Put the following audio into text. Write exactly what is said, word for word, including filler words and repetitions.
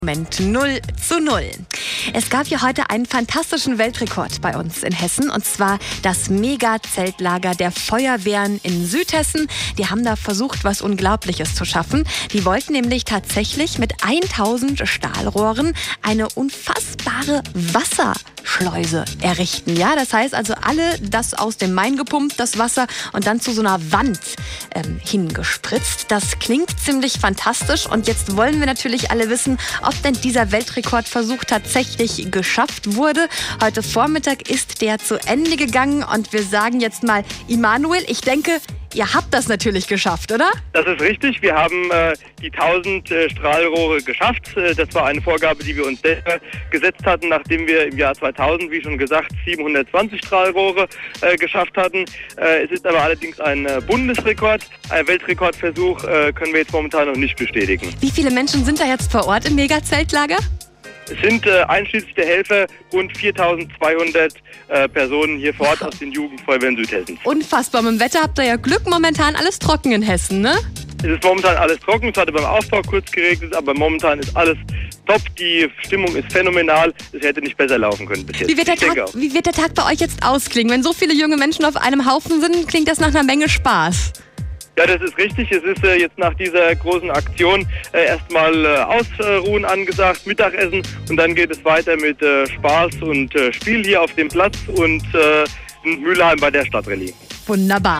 Moment null zu null. Es gab ja heute einen fantastischen Weltrekord bei uns in Hessen, und zwar das Mega-Zeltlager der Feuerwehren in Südhessen. Die haben da versucht, was Unglaubliches zu schaffen. Die wollten nämlich tatsächlich mit tausend Stahlrohren eine unfassbare Wasserschleuse errichten. Ja, das heißt also, alle das aus dem Main gepumpt, das Wasser, und dann zu so einer Wand ähm, hingespritzt. Das klingt ziemlich fantastisch, und jetzt wollen wir natürlich alle wissen, ob denn dieser Weltrekordversuch tatsächlich geschafft wurde. Heute Vormittag ist der zu Ende gegangen, und wir sagen jetzt mal, Immanuel, ich denke, ihr habt das natürlich geschafft, oder? Das ist richtig. Wir haben äh, die tausend äh, Strahlrohre geschafft. Äh, das war eine Vorgabe, die wir uns selber gesetzt hatten, nachdem wir im Jahr zweitausend, wie schon gesagt, siebenhundertzwanzig Strahlrohre äh, geschafft hatten. Äh, es ist aber allerdings ein äh, Bundesrekord. Ein Weltrekordversuch äh, können wir jetzt momentan noch nicht bestätigen. Wie viele Menschen sind da jetzt vor Ort im Mega-Zeltlager? Es sind äh, einschließlich der Helfer rund viertausendzweihundert äh, Personen hier vor Ort aus den Jugendfeuerwehren Südhessens. Unfassbar. Mit dem Wetter habt ihr ja Glück. Momentan alles trocken in Hessen, ne? Es ist momentan alles trocken. Es hatte beim Aufbau kurz geregnet, aber momentan ist alles top. Die Stimmung ist phänomenal. Es hätte nicht besser laufen können bis jetzt. Wie wird der, Tag, wie wird der Tag bei euch jetzt ausklingen? Wenn so viele junge Menschen auf einem Haufen sind, klingt das nach einer Menge Spaß. Ja, das ist richtig. Es ist äh, jetzt nach dieser großen Aktion äh, erstmal äh, Ausruhen angesagt, Mittagessen, und dann geht es weiter mit äh, Spaß und äh, Spiel hier auf dem Platz und äh, in Mülheim bei der Stadtrallye. Wunderbar.